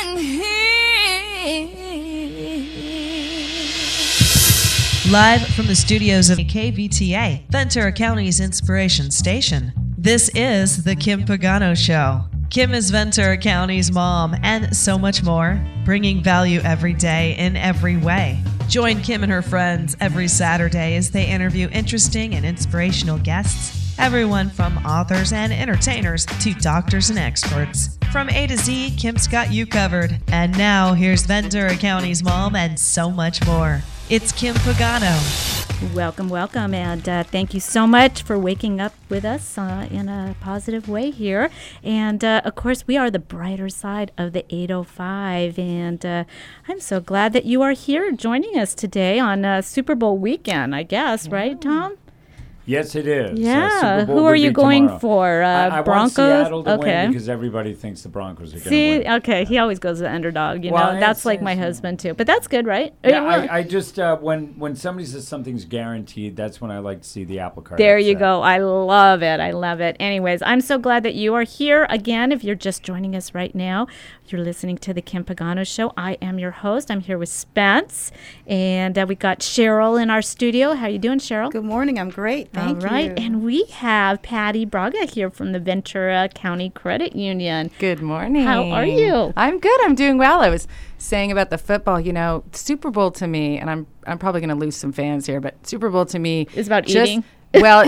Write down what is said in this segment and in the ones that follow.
Live from the studios of KVTA, Ventura County's Inspiration Station, this is The Kim Pagano Show. Kim is Ventura County's mom and so much more, bringing value every day in every way. Join Kim and her friends every Saturday as they interview interesting and inspirational guests, everyone from authors and entertainers to doctors and experts. From A to Z, Kim's got you covered. And now, here's Ventura County's mom and so much more. It's Kim Pagano. Welcome, welcome, and thank you so much for waking up with us in a positive way here. And, of course, we are the brighter side of the 805, and I'm so glad that you are here joining us today on Super Bowl weekend, I guess, right, Tom? Yes, it is. Yeah. Who are you going tomorrow. for? I Broncos? want Seattle to okay. win because everybody thinks the Broncos are going to See, win. okay, he always goes the underdog, you Well, know. That's like my husband, too. But that's good, right? Yeah, I just, when somebody says something's guaranteed, that's when I like to see the apple cart. There you go. I love it. I love it. Anyways, I'm so glad that you are here. Again, if you're just joining us right now, you're listening to the Kim Pagano Show. I am your host. I'm here with Spence. And we got Cheryl in our studio. How you doing, Cheryl? Good morning. I'm great. Thank you. All right. And we have Patty Braga here from the Ventura County Credit Union. Good morning. How are you? I'm good. I'm doing well. I was saying about the football, you know, Super Bowl to me, and I'm probably going to lose some fans here, but Super Bowl to me is about eating. Well,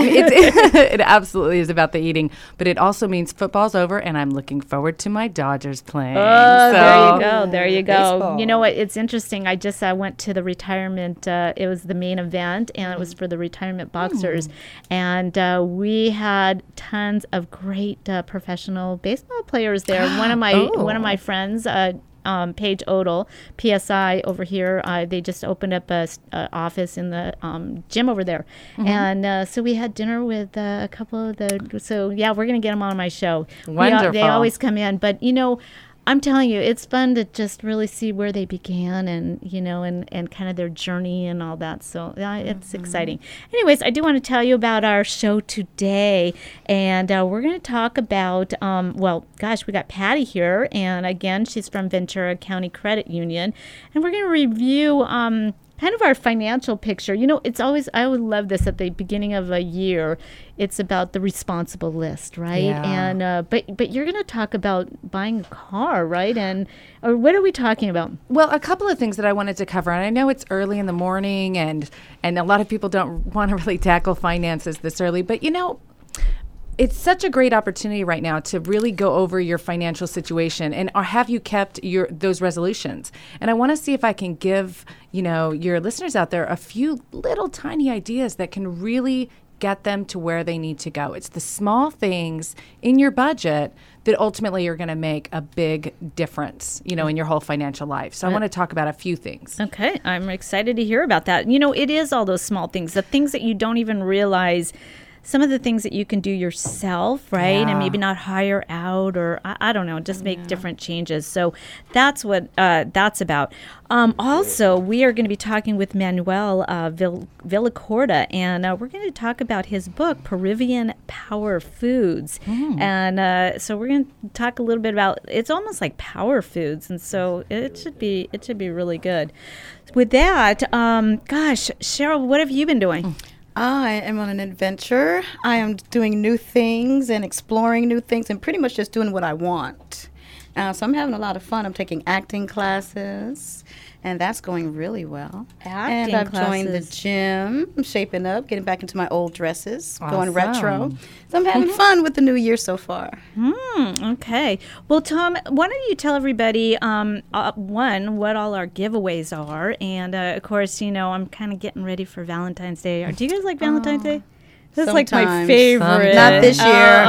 it absolutely is about the eating, but it also means football's over, and I'm looking forward to my Dodgers playing. Oh, there you go. There you go. Baseball. You know what? It's interesting. I just went to the retirement. It was the main event, and it was for the retirement boxers. And we had tons of great professional baseball players there. One of my friends, Paige Odell, PSI over here, they just opened up a office in the gym over there. And so we had dinner with a couple of we're going to get them on my show. Wonderful. They always come in. But, you know, I'm telling you, it's fun to just really see where they began and, you know, and kind of their journey and all that. So it's exciting. Anyways, I do want to tell you about our show today. And we're going to talk about, we got Patty here. And again, she's from Ventura County Credit Union. And we're going to review kind of our financial picture. You know, it's always, I would love this at the beginning of a year. It's about the responsible list, right? Yeah. And but you're going to talk about buying a car, right? Or what are we talking about? Well, a couple of things that I wanted to cover, and I know it's early in the morning, and a lot of people don't want to really tackle finances this early, but you know, it's such a great opportunity right now to really go over your financial situation and have you kept those resolutions. And I want to see if I can give, you know, your listeners out there a few little tiny ideas that can really get them to where they need to go. It's the small things in your budget that ultimately are going to make a big difference, you know, in your whole financial life. So I want to talk about a few things. Okay, I'm excited to hear about that. You know, it is all those small things, the things that you don't even realize. Some of the things that you can do yourself, right? Yeah. And maybe not hire out or, I don't know, just make different changes. So that's what that's about. Also, we are going to be talking with Manuel Villacorta, and we're going to talk about his book, Peruvian Power Foods. And so we're going to talk a little bit about, it's almost like power foods, and so it should be really good. With that, Cheryl, what have you been doing? I am on an adventure. I am doing new things and exploring new things and pretty much just doing what I want. So I'm having a lot of fun. I'm taking acting classes, and that's going really well. Acting and I've joined the classes. gym. I'm shaping up, getting back into my old dresses, going Awesome. retro. So I'm having fun with the new year so far. Okay. Well, Tom, why don't you tell everybody, what all our giveaways are. And, of course, you know, I'm kind of getting ready for Valentine's Day. Do you guys like Valentine's Day? This is like my Sometimes. favorite. Not this year.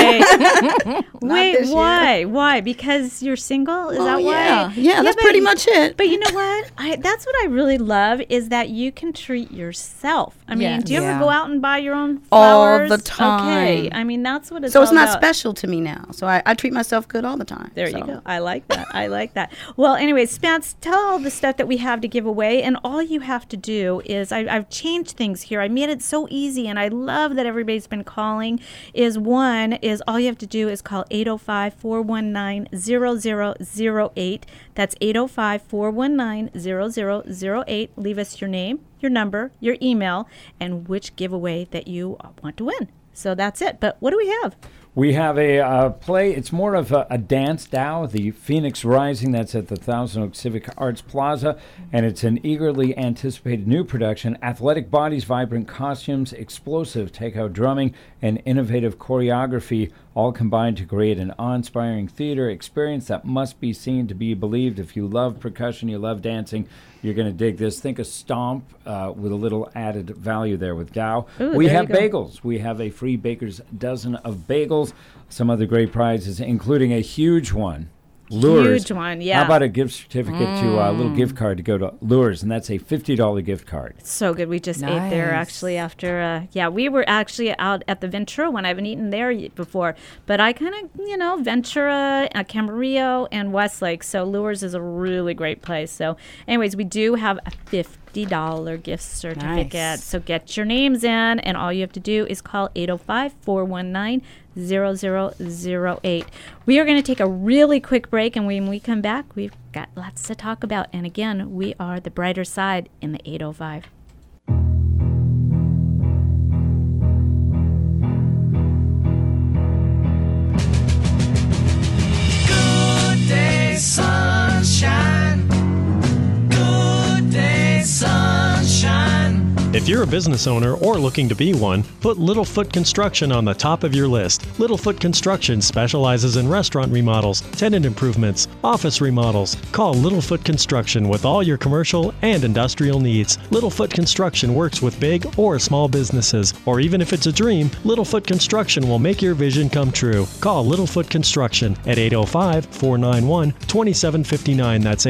Okay. Wait, this year. why? Why? Because you're single? Is that why? Yeah, that's pretty much it. But you know what? That's what I really love is that you can treat yourself. I mean, Yes. do you ever Yeah. go out and buy your own All flowers? the time. Okay. I mean, that's what it's So all it's not about. special to me now. So I treat myself good all the time. There you So. go. I like that. I like that. Well, anyway, Spence, tell all the stuff that we have to give away. And all you have to do is I've changed things here. I made it so easy, and I love love that everybody's been calling is all you have to do is call 805-419-0008. That's 805-419-0008. Leave us your name, your number, your email, and which giveaway that you want to win. So that's it. But what do we have? We have a play. It's more of a dance Dow, the Phoenix Rising. That's at the Thousand Oaks Civic Arts Plaza. And it's an eagerly anticipated new production. Athletic bodies, vibrant costumes, explosive takeout drumming, and innovative choreography all combined to create an awe-inspiring theater experience that must be seen to be believed. If you love percussion, you love dancing, you're going to dig this. Think of Stomp with a little added value there with Dow. Ooh, we there have you go. bagels. We have a free baker's dozen of bagels. Some other great prizes, including a huge one. Lures. Huge one, yeah. How about a gift certificate to a little gift card to go to Lures, and that's a $50 gift card. So good. We just ate there Nice. actually after, we were actually out at the Ventura one. I haven't eaten there before, but I kind of, Ventura, Camarillo, and Westlake. So Lures is a really great place. So anyways, we do have a $50 gift certificate. Nice. So get your names in, and all you have to do is call 805-419-0008. We are going to take a really quick break, and when we come back, we've got lots to talk about. And again, we are the brighter side in the 805. Good day, sunshine. Good day, sunshine. If you're a business owner or looking to be one, put Littlefoot Construction on the top of your list. Littlefoot Construction specializes in restaurant remodels, tenant improvements, office remodels. Call Littlefoot Construction with all your commercial and industrial needs. Littlefoot Construction works with big or small businesses, or even if it's a dream, Littlefoot Construction will make your vision come true. Call Littlefoot Construction at 805-491-2759. That's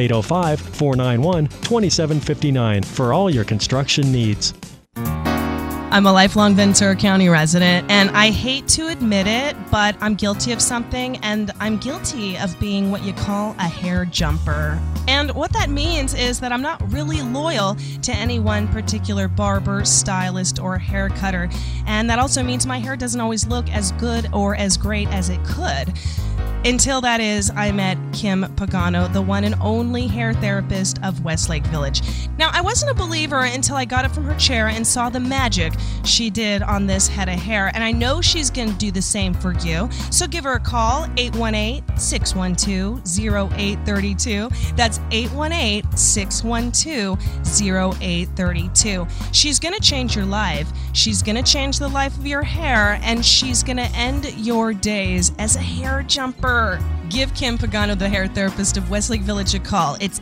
805-491-2759 for all your construction needs. I'm a lifelong Ventura County resident, and I hate to admit it, but I'm guilty of something, and I'm guilty of being what you call a hair jumper. And what that means is that I'm not really loyal to any one particular barber, stylist, or hair cutter. And that also means my hair doesn't always look as good or as great as it could. Until that is, I met Kim Pagano, the one and only hair therapist of Westlake Village. Now, I wasn't a believer until I got up from her chair and saw the magic she did on this head of hair, and I know she's going to do the same for you. So give her a call, 818-612-0832. That's 818-612-0832. She's going to change your life. She's going to change the life of your hair, and she's going to end your days as a hair jumper. Give Kim Pagano, the hair therapist of Westlake Village, a call. It's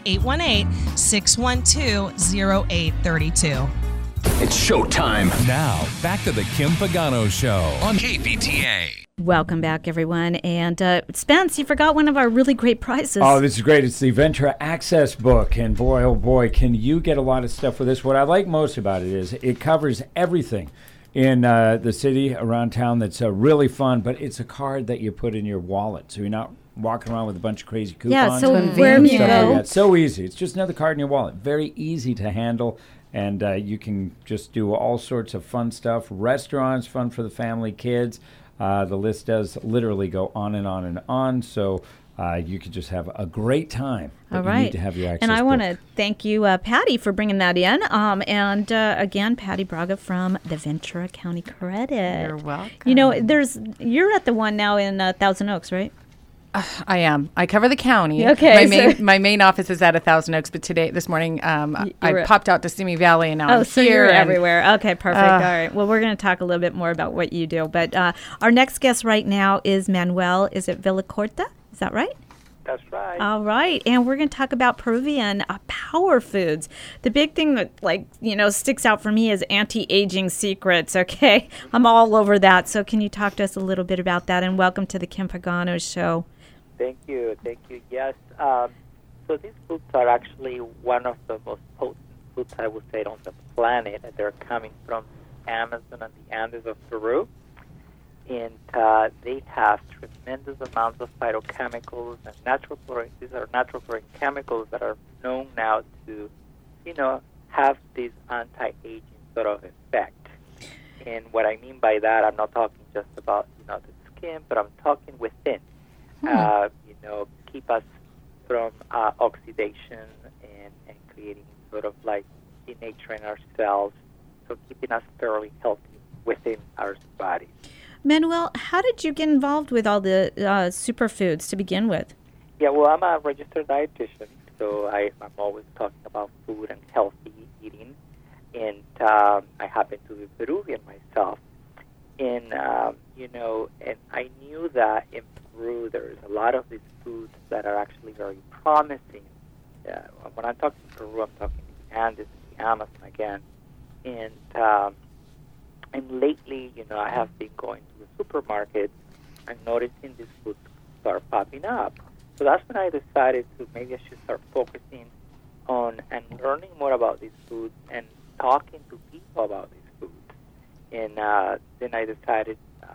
818-612-0832. It's showtime. Now, back to the Kim Pagano Show on KVTA. Welcome back, everyone. And Spence, you forgot one of our really great prizes. Oh, this is great. It's the Ventura Access book. And boy, oh boy, can you get a lot of stuff for this. What I like most about it is it covers everything in the city, around town that's really fun, but it's a card that you put in your wallet. So you're not walking around with a bunch of crazy coupons. Yeah, so and where you stuff like go. that. So easy. It's just another card in your wallet. Very easy to handle. And you can just do all sorts of fun stuff. Restaurants, fun for the family, kids. The list does literally go on and on and on. So you could just have a great time. All But right. You need to have your access and I want book. to thank you, Patty, for bringing that in. And again, Patty Braga from the Ventura County Credit. You're welcome. You know, you're at the one now in Thousand Oaks, right? I am. I cover the county. Okay, My main office is at 1,000 Oaks, but this morning, I popped out to Simi Valley, and now I'm so here. you're and everywhere. Okay, perfect. All right. Well, we're going to talk a little bit more about what you do. But our next guest right now is Manuel. Is it Villacorta? Is that right? That's right. All right. And we're going to talk about Peruvian power foods. The big thing that, sticks out for me is anti-aging secrets, okay? I'm all over that. So can you talk to us a little bit about that? And welcome to the Kim Pagano Show. Thank you. Yes. So these foods are actually one of the most potent foods, I would say, on the planet. They're coming from Amazon and the Andes of Peru. And they have tremendous amounts of phytochemicals and these are natural chlorine chemicals that are known now to, have this anti-aging sort of effect. And what I mean by that, I'm not talking just about the skin, but I'm talking within. Keep us from oxidation and creating sort of like denaturing our cells, so keeping us fairly healthy within our bodies. Manuel, how did you get involved with all the superfoods to begin with? Yeah, well, I'm a registered dietitian, so I'm always talking about food and healthy eating. And I happen to be Peruvian myself. And, and I knew that in Peru there's a lot of these foods that are actually very promising. When I'm talking Peru, I'm talking the Andes, the Amazon again. And lately, I have been going to the supermarket and noticing these foods start popping up. So that's when I decided to maybe I should start focusing on and learning more about these foods and talking to people about these foods. And then I decided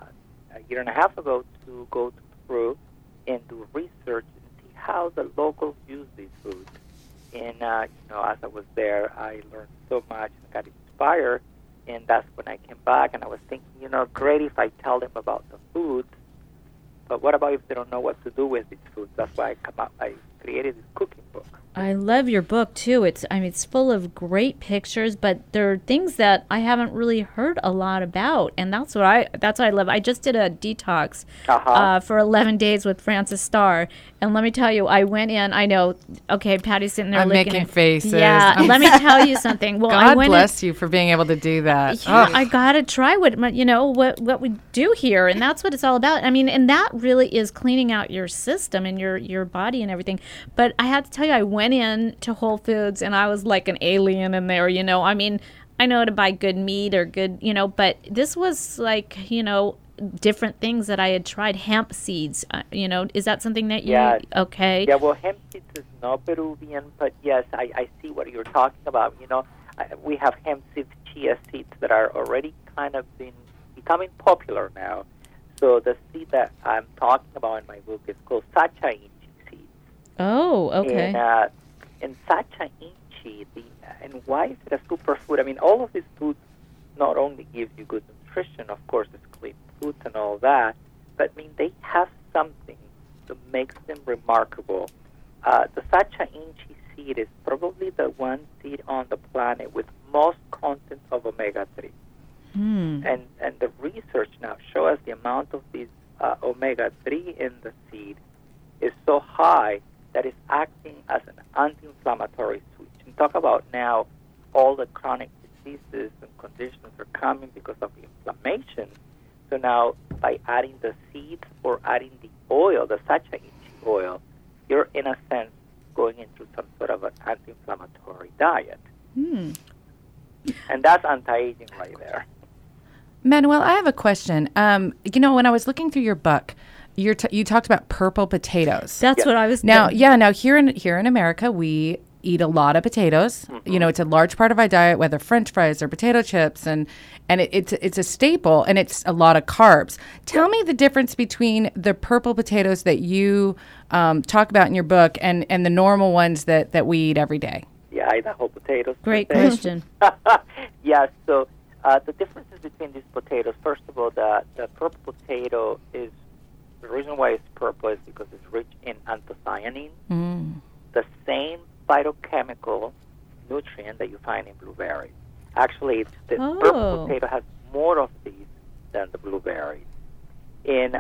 a year and a half ago to go to Peru and do research and see how the locals use these foods. And, as I was there, I learned so much and got inspired. And that's when I came back and I was thinking, great if I tell them about the foods, but what about if they don't know what to do with these foods? That's why I created this cooking book. I love your book too. It's full of great pictures, but there are things that I haven't really heard a lot about, and that's what I love. I just did a detox for 11 days with Francis Starr, and let me tell you, I went in. I know, okay, Patty's sitting there I'm making faces. Yeah, let me tell you something. Well, God bless you for being able to do that. Yeah, I gotta try what we do here, and that's what it's all about. I mean, and that really is cleaning out your system and your body and everything. But I had to tell you, I went in to Whole Foods and I was like an alien in there, I mean, I know to buy good meat or good, but this was like, different things that I had tried. Hemp seeds, is that something that you, okay. Yeah, well, hemp seeds is not Peruvian, but yes, I see what you're talking about. We have hemp seeds, chia seeds that are already kind of becoming popular now. So the seed that I'm talking about in my book is called Sacha Inchi seeds. Oh, okay. And Sacha Inchi, and why is it a superfood? I mean, all of these foods not only give you good nutrition, of course, it's clean foods and all that, but I mean, they have something that makes them remarkable. The Sacha Inchi seed is probably the one seed on the planet with most content of omega-3. And the research now shows the amount of these omega-3 in the seed is so high that it's acting as an anti-inflammatory switch. And talk about now all the chronic diseases and conditions are coming because of the inflammation. So now by adding the seeds or adding the oil, the Sacha Inchi oil, you're in a sense going into some sort of an anti-inflammatory diet. And that's anti-aging right there. Manuel, I have a question. When I was looking through your book, you talked about purple potatoes. That's what I was now. Yeah, now here in America, we eat a lot of potatoes. Mm-hmm. It's a large part of our diet, whether French fries or potato chips, and it's a staple, and it's a lot of carbs. Tell me the difference between the purple potatoes that you talk about in your book and the normal ones that we eat every day. Yeah, I eat the whole potatoes. Great question. Yeah, so the differences between these potatoes, first of all, the purple potato is, the reason why it's purple is because it's rich in anthocyanins, the same phytochemical nutrient that you find in blueberries. Actually, the purple potato has more of these than the blueberries. The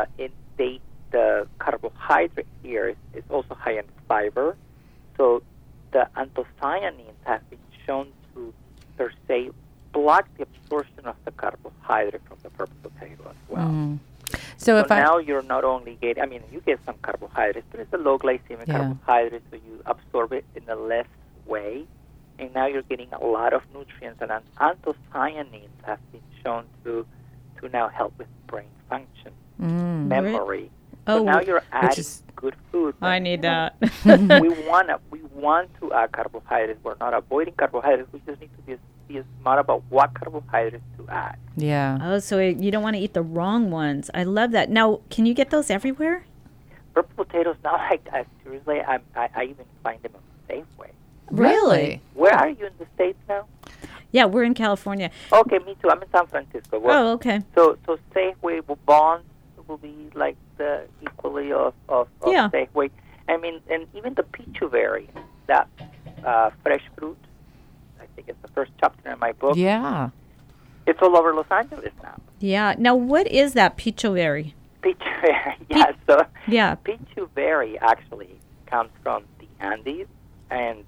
carbohydrate here is also high in fiber, so the anthocyanins have been shown to, per se, block the absorption of the carbohydrate from the purple potato as well. So now you're not only getting, you get some carbohydrates, but it's a low glycemic carbohydrate, so you absorb it in a less way, and now you're getting a lot of nutrients, and anthocyanins have been shown to now help with brain function, memory. So now you're adding good food. I need that. we want to add carbohydrates. We're not avoiding carbohydrates. We just need to be smart about what carbohydrates to add. Yeah. Oh, so you don't want to eat the wrong ones. I love that. Now, can you get those everywhere? Purple potatoes now, seriously, I even find them on Safeway. Really? Where are you in the States now? Yeah, we're in California. Okay, me too. I'm in San Francisco. Well, Oh, okay. So Safeway bonds will be like the equally of Yeah. Safeway. I mean, and even the pichuberry, that fresh fruit. I think it's the first chapter in my book. Yeah. It's all over Los Angeles now. Yeah. Now, what is that pichoberry? Pichuberry, yeah. So Yeah. pichuberry actually comes from the Andes and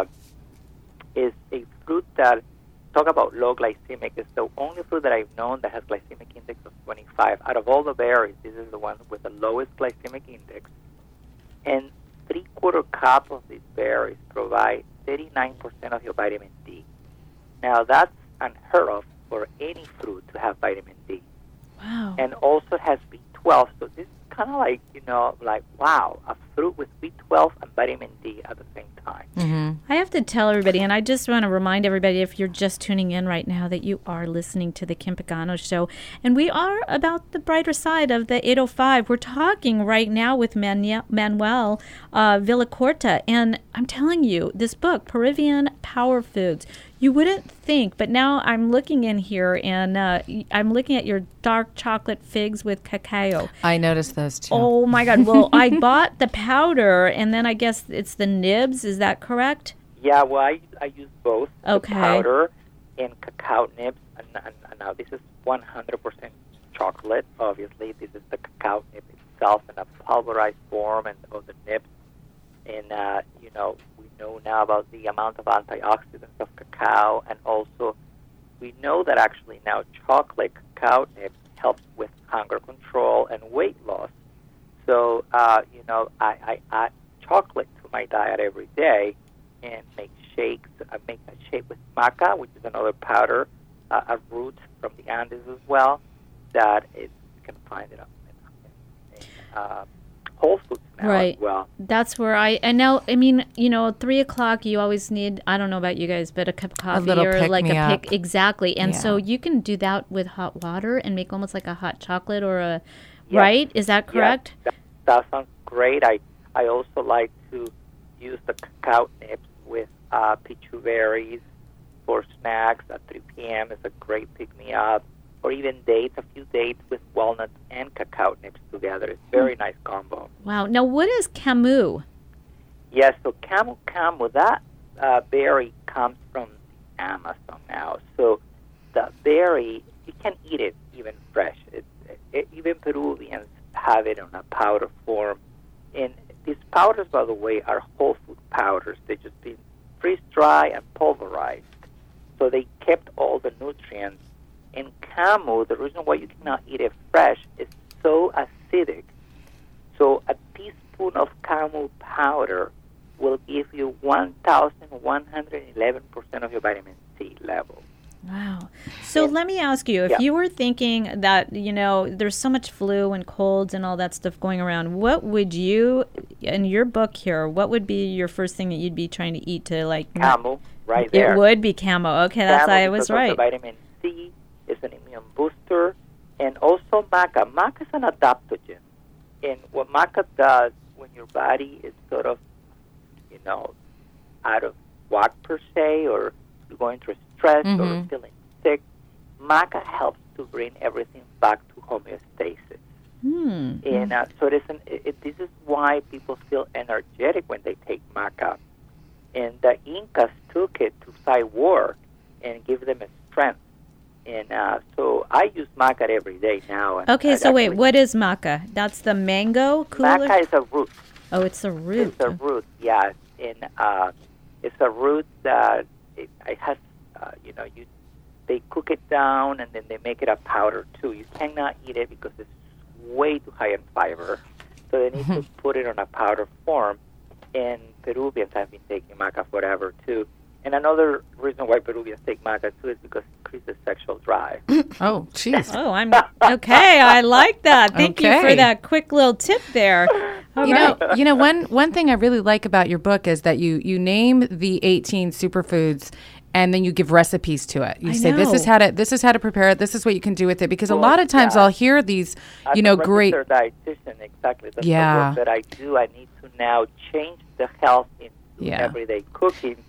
is a fruit that, talk about low glycemic, is the only fruit that I've known that has glycemic index of 25. Out of all the berries, this is the one with the lowest glycemic index. And 3/4 cup of these berries provide 39% of your vitamin D. Now, that's unheard of for any fruit to have vitamin D. Wow. And also has B12. So this is kind of like, like, wow, a fruit with B12 and vitamin D at the same time. I have to tell everybody, and I just want to remind everybody, if you're just tuning in right now, that you are listening to the Kim Pagano Show. And we are about the brighter side of the 805. We're talking right now with Manuel Villacorta. And I'm telling you, this book, Peruvian Power Foods, you wouldn't think, but now I'm looking in here, and I'm looking at your dark chocolate figs with cacao. I noticed those too. Oh, my God. Well, I bought the powder, and then I guess it's the nibs. Is that correct? Yeah, well, I use both Okay. the powder and cacao nibs. And now this is 100% chocolate, obviously. This is the cacao nib itself in a pulverized form and all the nibs. And, we know now about the amount of antioxidants of cacao. And also, we know that actually now chocolate cacao nibs helps with hunger control and weight loss. So, I add chocolate to my diet every day and make shakes. I make a shake with maca, which is another powder, a root from the Andes as well, that you can find it in Whole Foods now Right. as well. That's where and now, I mean, 3 o'clock, you always need, I don't know about you guys, but a cup of coffee little or like a pick-me-up. pick. Exactly. And so Yeah. you can do that with hot water and make almost like a hot chocolate or a, Yes. right? Is that correct? Yeah, that sounds great. I also like to use the cacao nibs with pichuberries for snacks at 3 p.m. is a great pick-me-up. Or even dates, a few dates with walnuts and cacao nibs together. It's a very nice combo. Wow. Now, what is camu? Yes, so camu, that berry comes from the Amazon now. So the berry, you can eat it even fresh. Even Peruvians have it in a powder form. And these powders, by the way, are whole food powders. They've just been freeze-dried and pulverized. So they kept all the nutrients. And camu, the reason why you cannot eat it fresh is so acidic. So a teaspoon of camu powder will give you 1,111% of your vitamin C level. Wow. So let me ask you, if Yeah. you were thinking that, there's so much flu and colds and all that stuff going around, what would you, in your book here, what would be your first thing that you'd be trying to eat to like... Camu, right there. It would be camo. Okay, that's Camu I was because of right. the vitamin C is an immune booster. And also maca. Maca is an adaptogen. And what maca does when your body is sort of, out of whack per se, or you're going through stress or feeling sick, maca helps to bring everything back to homeostasis. And so this is why people feel energetic when they take maca. And the Incas took it to fight war and give them a strength. And so I use maca every day now. And Okay, so wait, what is maca? That's the mango cooler? Maca is a root. Oh, it's a root. It's a root, yeah. And it's a root that it has, they cook it down and then they make it a powder too. You cannot eat it because it's way too high in fiber. So they need to put it on a powder form. And Peruvians have been taking maca forever too. And another reason why Peruvians take maca too is because it increases sexual drive. Oh, jeez. Oh, I'm okay. I like that. Thank you for Okay. that quick little tip there. All right. One thing I really like about your book is that you name the 18 superfoods and then you give recipes to it. You I say this is know. how to prepare it. This is what you can do with it, because a lot of times I'll hear these, As a great. registered dietitian, exactly. That's Yeah. the work that I do. I need to now change the health in Yeah. everyday cooking.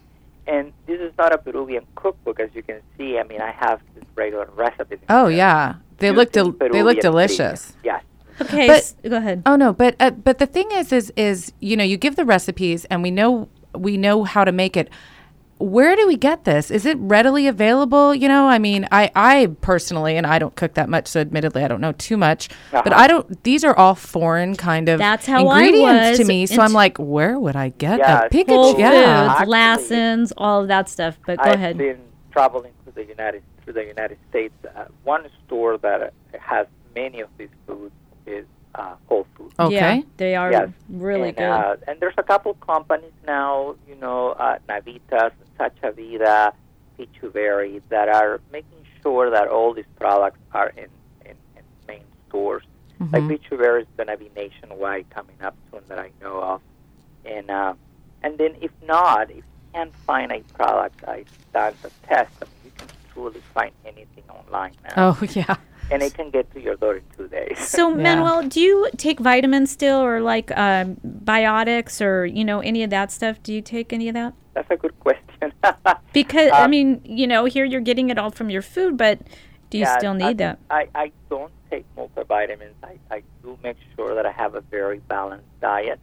And this is not a Peruvian cookbook, as you can see. I mean, I have this regular recipes. Oh, yeah. They look delicious. Yes. Okay, go ahead. Oh no, but the thing is you give the recipes and we know how to make it. Where do we get this? Is it readily available? I mean, I personally, and I don't cook that much, so admittedly I don't know too much, but these are all foreign kind of That's how ingredients I was to me. So I'm like, where would I get that? Whole Foods, Actually, Lassen's, all of that stuff. But go ahead. I've been traveling through the United States. One store that has many of these foods is Whole Foods. Okay. Yeah, they are really and, good. And there's a couple companies now, Navitas, Sacha Vida, Pichuberry, that are making sure that all these products are in main stores. Like Pichuberry is going to be nationwide coming up soon that I know of. And then if you can't find a product, I've done the test. I mean, you can truly find anything online now. Oh, yeah. And it can get to your door in 2 days. So, Manuel, do you take vitamins still, or like biotics, or any of that stuff? Do you take any of that? That's a good question. Because I mean, here you're getting it all from your food, but do you still need that? I don't take multivitamins. I do make sure that I have a very balanced diet.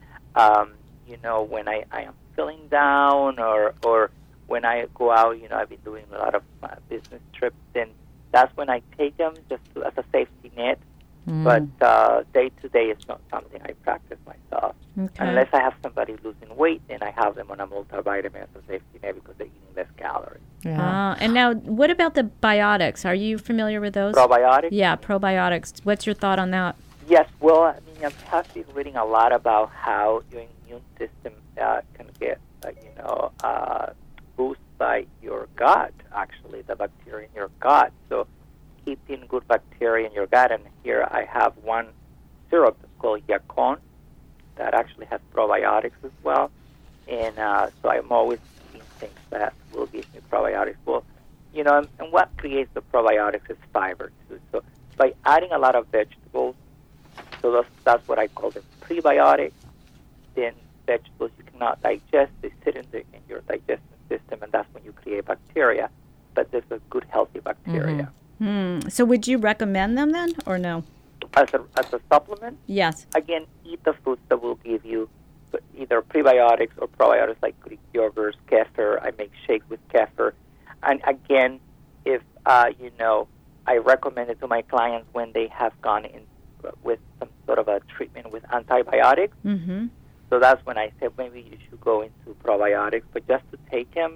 When I am feeling down, or when I go out, I've been doing a lot of business trips, and that's when I take them just as a safety net. But day to day is not something I practice myself. Okay. Unless I have somebody losing weight, then I have them on a multivitamin as a safety net because they're eating less calories. Yeah. And now, what about the biotics? Are you familiar with those? Probiotics? Yeah, probiotics. What's your thought on that? Yes, well, I mean, I have been reading a lot about how your immune system can get, boosted by your gut, actually, the bacteria in your gut. So keeping good bacteria in your gut, and here I have one syrup called Yacon that actually has probiotics as well. And so I'm always eating things that will give me probiotics. Well, and what creates the probiotics is fiber, too. So by adding a lot of vegetables, so that's what I call the prebiotics. Then vegetables you cannot digest, they sit in your digestive system, and that's when you create bacteria. But there's a good, healthy bacteria. So would you recommend them then, or no? As a supplement? Yes. Again, eat the foods that will give you either prebiotics or probiotics, like Greek yogurts, kefir. I make shakes with kefir. And again, if, I recommend it to my clients when they have gone in with some sort of a treatment with antibiotics. Mm-hmm. So that's when I said maybe you should go into probiotics. But just to take them,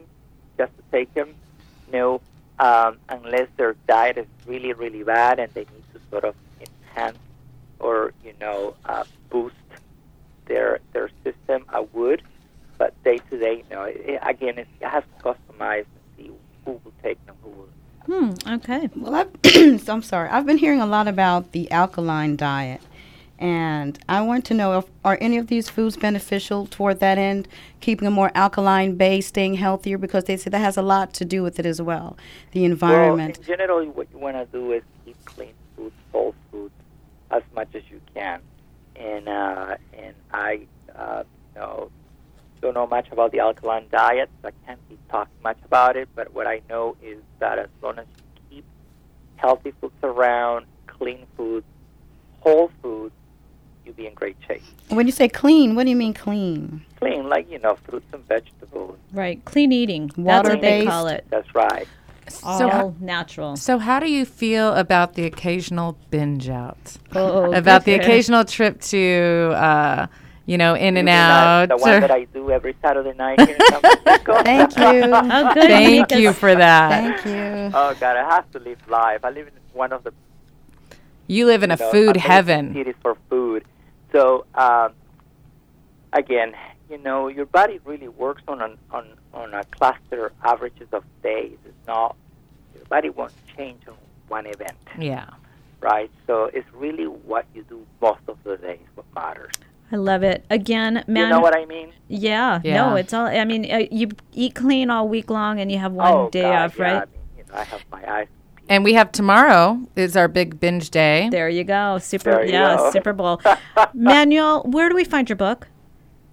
unless their diet is really, really bad and they need to sort of enhance or, boost their system, I would. But day to day, again, it has to customize and see who will take them, who will. Okay. Well, I'm sorry. I've been hearing a lot about the alkaline diet, and I want to know, are any of these foods beneficial toward that end, keeping a more alkaline base, staying healthier, because they say that has a lot to do with it as well, the environment. Well, in general, what you want to do is eat clean foods, whole foods, as much as you can. And I don't know much about the alkaline diet, so I can't be talking much about it, but what I know is that as long as you keep healthy foods around, clean foods, whole foods, you'll be in great shape. When you say clean, what do you mean clean? Clean, like, fruits and vegetables. Right. Clean eating. That's what they call it. That's right. All natural. So how do you feel about the occasional binge out? About the occasional trip to, In-N-Out? The one that I do every Saturday night here in San Francisco. Thank you. Oh, good. Thank you for that. Thank you. Oh, God, I have to live life. I live in one of the You live in a food heaven. cities for food. So, again, your body really works on a cluster averages of days. It's not, your body won't change on one event. Yeah. Right? So it's really what you do most of the days what matters. I love it. Again, man. You know what I mean? Yeah. No, it's all, you eat clean all week long and you have one day off, right? I I have my eyes. And we have tomorrow is our big binge day. There you go. There you go. Super Bowl. Manuel, where do we find your book? Yes,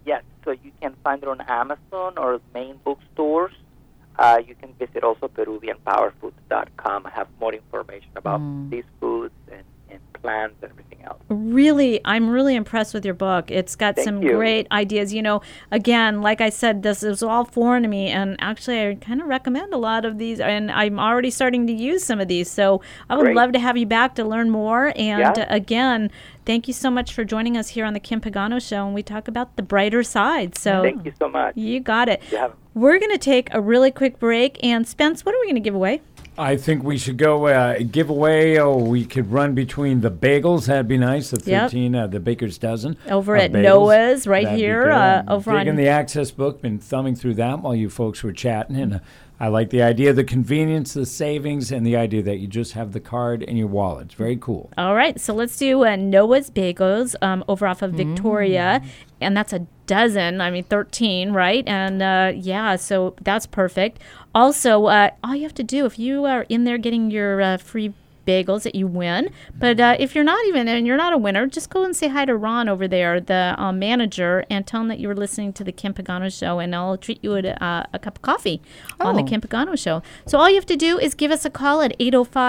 so you can find it on Amazon or main bookstores. You can visit also PeruvianPowerFoods.com. I have more information about these foods and plants and everything else. Really, I'm really impressed with your book. It's got Thank some you. great ideas. You know, again, like I said, this is all foreign to me, and actually I kind of recommend a lot of these, and I'm already starting to use some of these. So I would Great. love to have you back to learn more. And Yeah. Again, thank you so much for joining us here on the Kim Pagano Show, and we talk about the brighter side. So Thank you so much. you got it. Yeah. We're going to take a really quick break, and Spence, what are we going to give away? I think we should go give away. We could run between the bagels. That'd be nice. The 13, the Baker's Dozen. Over of at bagels. Noah's right That'd be here, good. over Digging on the Access book. Been thumbing through that while you folks were chatting. And I like the idea of the convenience, the savings, and the idea that you just have the card in your wallet. It's very cool. All right, so let's do Noah's Bagels over off of Victoria, and that's a dozen. 13, right? And yeah, so that's perfect. Also, all you have to do if you are in there getting your free bagels that you win, but if you're not even and you're not a winner, just go and say hi to Ron over there, the manager, and tell him that you were listening to the Kim Pagano Show, and I'll treat you a cup of coffee on the Kim Pagano Show. So all you have to do is give us a call at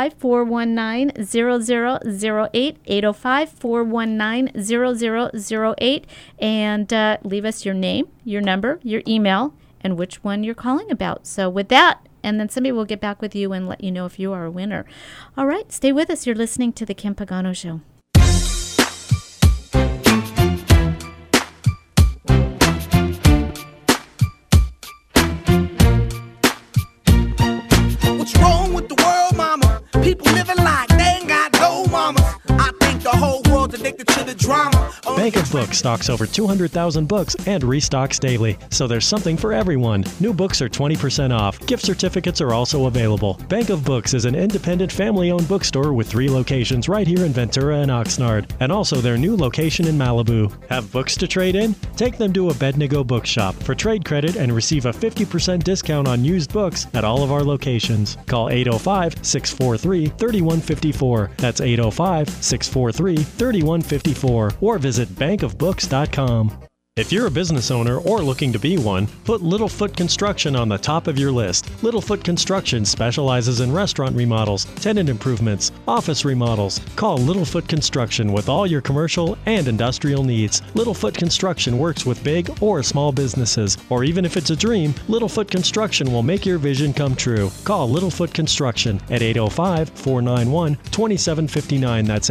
805-419-0008, 805-419-0008, and leave us your name, your number, your email, and which one you're calling about. So with that, and then somebody will get back with you and let you know if you are a winner. All right, stay with us. You're listening to The Kim Pagano Show. What's wrong with the world, mama? People living like they ain't got no mamas. I think the whole world's addicted to the drama. Bank of Books stocks over 200,000 books and restocks daily, so there's something for everyone. New books are 20% off. Gift certificates are also available. Bank of Books is an independent family-owned bookstore with 3 locations right here in Ventura and Oxnard, and also their new location in Malibu. Have books to trade in? Take them to Abednego Bookshop for trade credit and receive a 50% discount on used books at all of our locations. Call 805-643-3154. That's 805-643-3154. Or visit bankofbooks.com. If you're a business owner or looking to be one, put Littlefoot Construction on the top of your list. Littlefoot Construction specializes in restaurant remodels, tenant improvements, office remodels. Call Littlefoot Construction with all your commercial and industrial needs. Littlefoot Construction works with big or small businesses, or even if it's a dream, Littlefoot Construction will make your vision come true. Call Littlefoot Construction at 805-491-2759. That's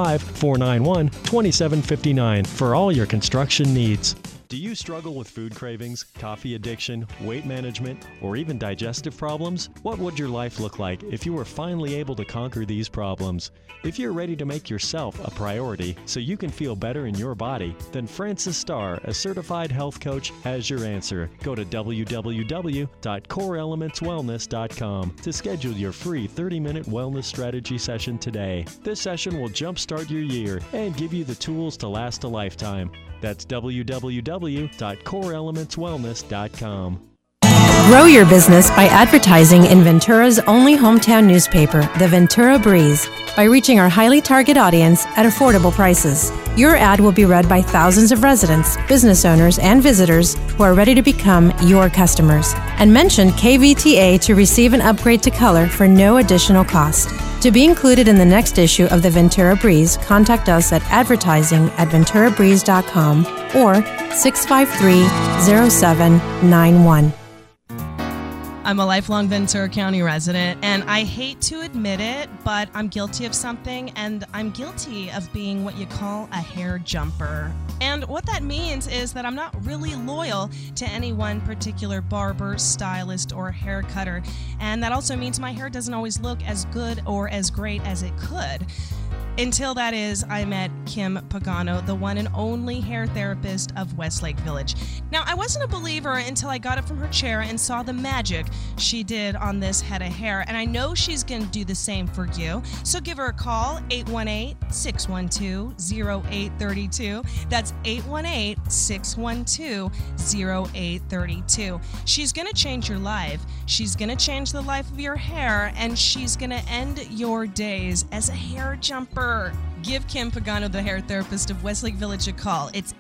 805-491-2759 for all your construction needs. Do you struggle with food cravings, coffee addiction, weight management, or even digestive problems? What would your life look like if you were finally able to conquer these problems? If you're ready to make yourself a priority so you can feel better in your body, then Francis Starr, a certified health coach, has your answer. Go to www.coreelementswellness.com to schedule your free 30-minute wellness strategy session today. This session will jumpstart your year and give you the tools to last a lifetime. That's www.coreelementswellness.com. Grow your business by advertising in Ventura's only hometown newspaper, the Ventura Breeze, by reaching our highly target audience at affordable prices. Your ad will be read by thousands of residents, business owners, and visitors who are ready to become your customers. And mention KVTA to receive an upgrade to color for no additional cost. To be included in the next issue of the Ventura Breeze, contact us at advertising@venturabreeze.com or 653-0791. I'm a lifelong Ventura County resident, and I hate to admit it, but I'm guilty of something, and I'm guilty of being what you call a hair jumper. And what that means is that I'm not really loyal to any one particular barber, stylist, or hair cutter. And that also means my hair doesn't always look as good or as great as it could. Until that is, I met Kim Pagano, the one and only hair therapist of Westlake Village. Now, I wasn't a believer until I got up from her chair and saw the magic she did on this head of hair, and I know she's going to do the same for you. So give her a call, 818-612-0832. That's 818-612-0832. She's going to change your life. She's going to change the life of your hair, and she's going to end your days as a hair jumper or give Kim Pagano, the hair therapist of Westlake Village, a call. It's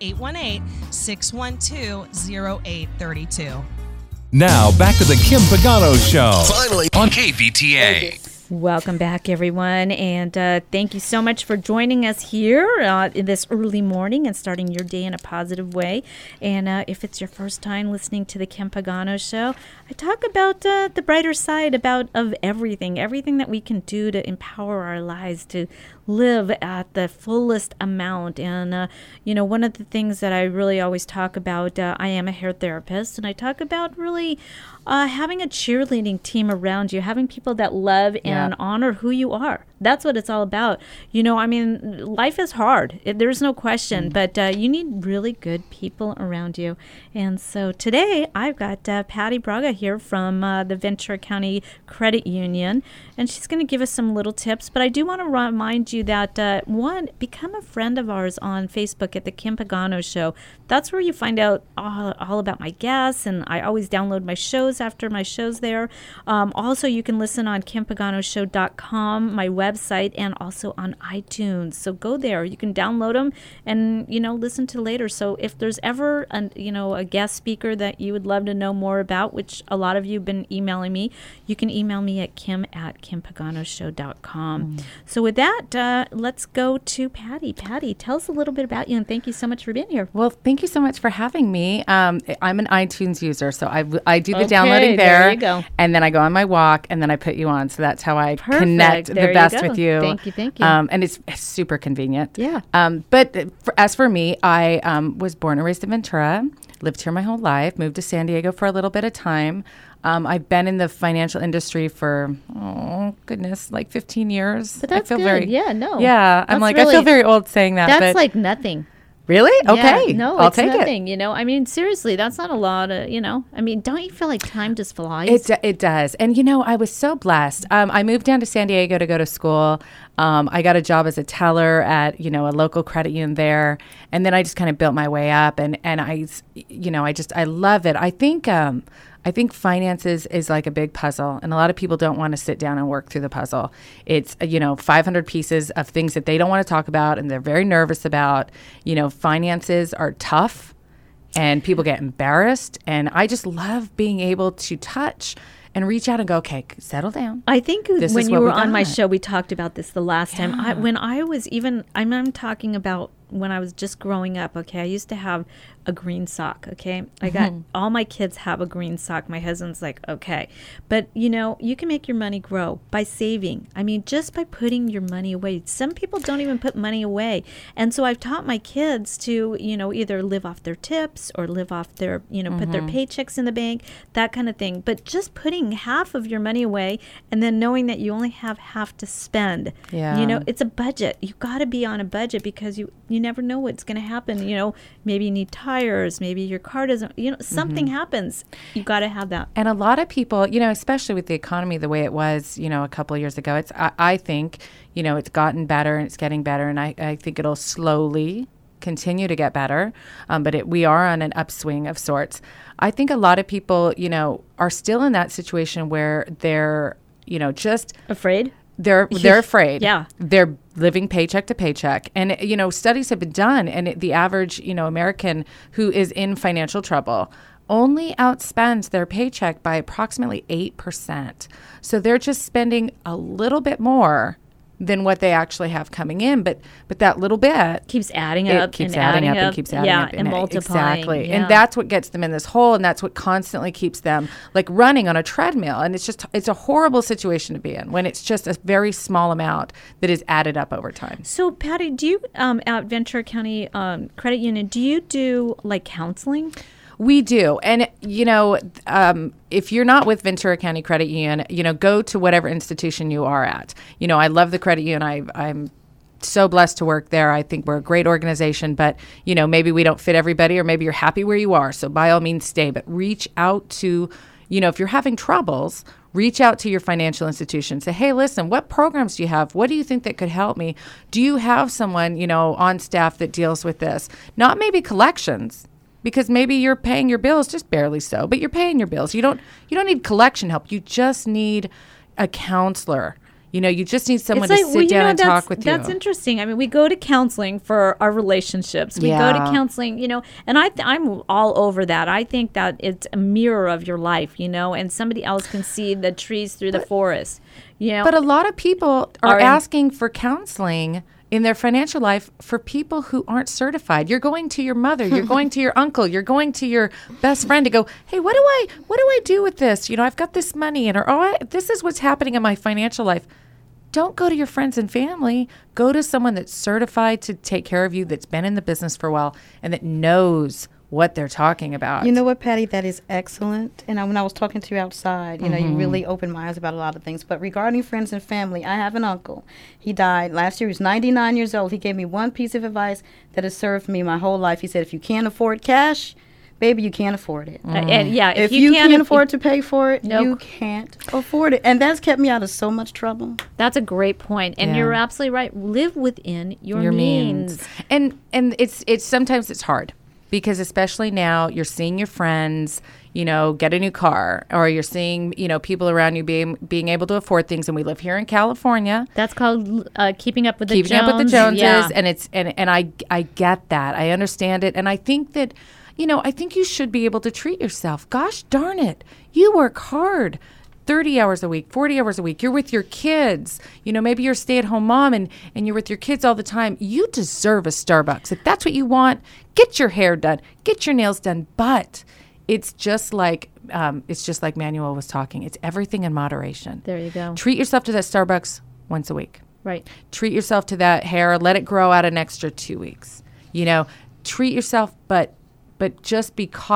818-612-0832. Now, back to the Kim Pagano Show. Finally on KVTA. Welcome back, everyone, and thank you so much for joining us here in this early morning and starting your day in a positive way. And if it's your first time listening to the Kim Pagano Show, I talk about the brighter side of everything that we can do to empower our lives to live at the fullest amount. And one of the things that I really always talk about, I am a hair therapist, and I talk about really having a cheerleading team around you, having people that love and honor who you are. That's what it's all about. Life is hard. There's no question, but you need really good people around you. And so today I've got Patty Braga here from the Ventura County Credit Union, and she's going to give us some little tips. But I do want to remind you that, one, become a friend of ours on Facebook at the Kim Pagano Show. That's where you find out all about my guests, and I always download my shows after my shows there. Also, you can listen on KimPaganoShow.com, my website, and also on iTunes. So go there. You can download them and, listen to later. So if there's ever, a guest speaker that you would love to know more about, which a lot of you have been emailing me, you can email me at kim@KimPaganoShow.com. So with that, let's go to Patty. Patty, tell us a little bit about you, and thank you so much for being here. Well, thank you so much for having me. I'm an iTunes user, so I do the downloading there. You go. And then I go on my walk, and then I put you on. So that's how I connect the best with you. Thank you. And it's super convenient. Yeah. But as for me, I was born and raised in Ventura, lived here my whole life, moved to San Diego for a little bit of time. I've been in the financial industry for, like 15 years. But that's I feel good. I feel very old saying that. That's like nothing. Really? Okay. Yeah, no, I'll take nothing. it. Seriously, that's not a lot. Don't you feel like time just flies? It does. And, I was so blessed. I moved down to San Diego to go to school. I got a job as a teller at, a local credit union there. And then I just kind of built my way up. And I love it. I think finances is like a big puzzle, and a lot of people don't want to sit down and work through the puzzle. It's, 500 pieces of things that they don't want to talk about and they're very nervous about. Finances are tough and people get embarrassed. And I just love being able to touch and reach out and go, okay, settle down. I think when you were on my show, we talked about this the last time. I'm talking about when I was just growing up, okay, I used to have a green sock, okay? I got all my kids have a green sock. My husband's like, okay. But, you can make your money grow by saving. Just by putting your money away. Some people don't even put money away. And so I've taught my kids to, either live off their tips or live off their, put their paychecks in the bank, that kind of thing. But just putting half of your money away and then knowing that you only have half to spend. Yeah. It's a budget. You got to be on a budget because you never know what's going to happen. Maybe you need tires, maybe your car doesn't, something happens. You got to have that. And a lot of people, especially with the economy the way it was, a couple of years ago, I think, it's gotten better and it's getting better. And I think it'll slowly continue to get better. But we are on an upswing of sorts. I think a lot of people, are still in that situation where they're, just afraid. They're afraid. Yeah. They're living paycheck to paycheck. And, studies have been done. And the average, American who is in financial trouble only outspends their paycheck by approximately 8%. So they're just spending a little bit more than what they actually have coming in. But that little bit keeps adding up. Keeps adding up and keeps adding up. And multiplying. Exactly. Yeah. And that's what gets them in this hole. And that's what constantly keeps them like running on a treadmill. And it's a horrible situation to be in when it's just a very small amount that is added up over time. So Patty, do you, at Ventura County Credit Union, do you do like counseling? We do. And, if you're not with Ventura County Credit Union, go to whatever institution you are at. I love the credit union. I'm so blessed to work there. I think we're a great organization, but, maybe we don't fit everybody or maybe you're happy where you are. So by all means, stay. But reach out to, if you're having troubles, reach out to your financial institution. Say, hey, listen, what programs do you have? What do you think that could help me? Do you have someone, on staff that deals with this? Not maybe collections. Because maybe you're paying your bills just barely so, but you're paying your bills. You don't need collection help. You just need a counselor, You know, you just need someone It's to like, sit down and that's, talk with you. That's interesting. I mean, we go to counseling for our relationships. We go to Yeah. counseling, you know, and I'm all over that. I think that it's a mirror of your life, you know, and somebody else can see the trees through the forest, you know. But a lot of people are Are in- asking for counseling in their financial life for people who aren't certified. You're going to your mother, you're going to your uncle, you're going to your best friend to go, hey, what do I do with this? You know, I've got this money this is what's happening in my financial life. Don't go to your friends and family. Go to someone that's certified to take care of you, that's been in the business for a while, and that knows what they're talking about. You know what, Patty? That is excellent. And when I was talking to you outside, you know, you really opened my eyes about a lot of things. But regarding friends and family, I have an uncle. He died last year. He was 99 years old. He gave me one piece of advice that has served me my whole life. He said, if you can't afford cash, baby, you can't afford it. And yeah, If you can't afford to pay for it, Nope. you can't afford it. And that's kept me out of so much trouble. That's a great point. And Yeah. you're absolutely right. Live within your means. And it's sometimes it's hard because especially now you're seeing your friends, you know, get a new car, or you're seeing, you know, people around you being able to afford things. And we live here in California. That's called keeping up with the Keeping Joneses. up with the Joneses. Yeah. And it's and I get that. I understand it. And I think that, you know, I think you should be able to treat yourself. Gosh darn it. You work hard. 30 hours a week, 40 hours a week. You're with your kids. You know, maybe you're a stay-at-home mom and you're with your kids all the time. You deserve a Starbucks. If that's what you want, get your hair done, get your nails done. But it's just like Manuel was talking. It's everything in moderation. There you go. Treat yourself to that Starbucks once a week. Right. Treat yourself to that hair. Let it grow out an extra 2 weeks. You know, treat yourself, but just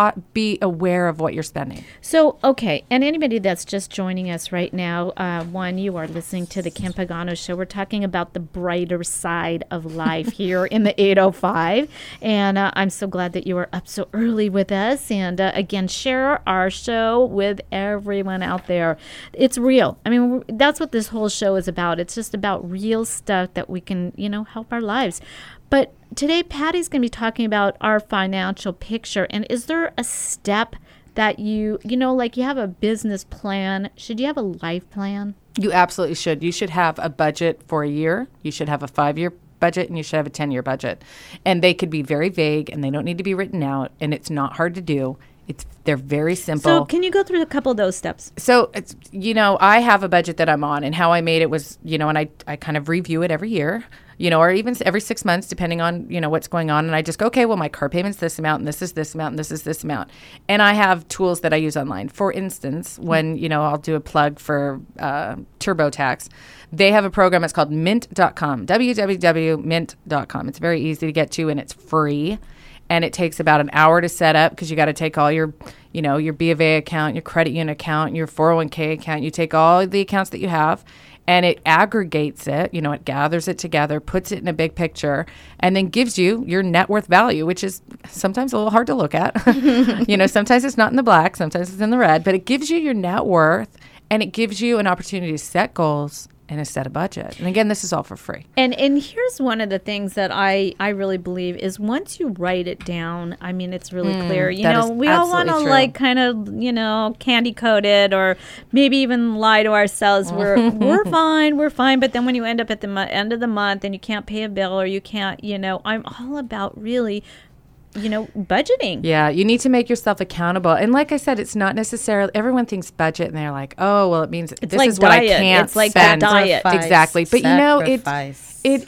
be aware of what you're spending. So, okay, and anybody that's just joining us right now, you are listening to the Kim Pagano Show. We're talking about the brighter side of life here in the 805, and I'm so glad that you are up so early with us. And again, share our show with everyone out there. It's real. I mean, that's what this whole show is about. It's just about real stuff that we can, you know, help our lives. But today, Patty's going to be talking about our financial picture. And is there a step that you know, like you have a business plan? Should you have a life plan? You absolutely should. You should have a budget for a year. You should have a 5-year budget, and you should have a 10-year budget. And they could be very vague, and they don't need to be written out, and it's not hard to do. They're very simple. So can you go through a couple of those steps? So, you know, I have a budget that I'm on, and how I made it was, you know, and I kind of review it every year, you know, or even every 6 months, depending on, you know, what's going on. And I just go, okay, well, my car payment's this amount, and this is this amount, and this is this amount. And I have tools that I use online. For instance, when, you know, I'll do a plug for TurboTax, they have a program that's called mint.com, www.mint.com. It's very easy to get to, and it's free. And it takes about an hour to set up because you got to take all your, you know, your B of A account, your credit union account, your 401k account. You take all the accounts that you have, and it aggregates it. You know, it gathers it together, puts it in a big picture, and then gives you your net worth value, which is sometimes a little hard to look at. You know, sometimes it's not in the black, sometimes it's in the red, but it gives you your net worth, and it gives you an opportunity to set goals and a set a budget. And again, this is all for free. And here's one of the things that I really believe is once you write it down, I mean, it's really clear. You that know, is we all want to absolutely true. like kind of, you know, candy coat it or maybe even lie to ourselves. We're fine. But then when you end up at the end of the month and you can't pay a bill or you can't, you know, I'm all about really, you know, budgeting. Yeah, you need to make yourself accountable. And like I said, it's not necessarily, everyone thinks budget and they're like, oh, well, it means this like is what I diet. can't It's like spend. the diet. Exactly. But you know, Sacrifice. it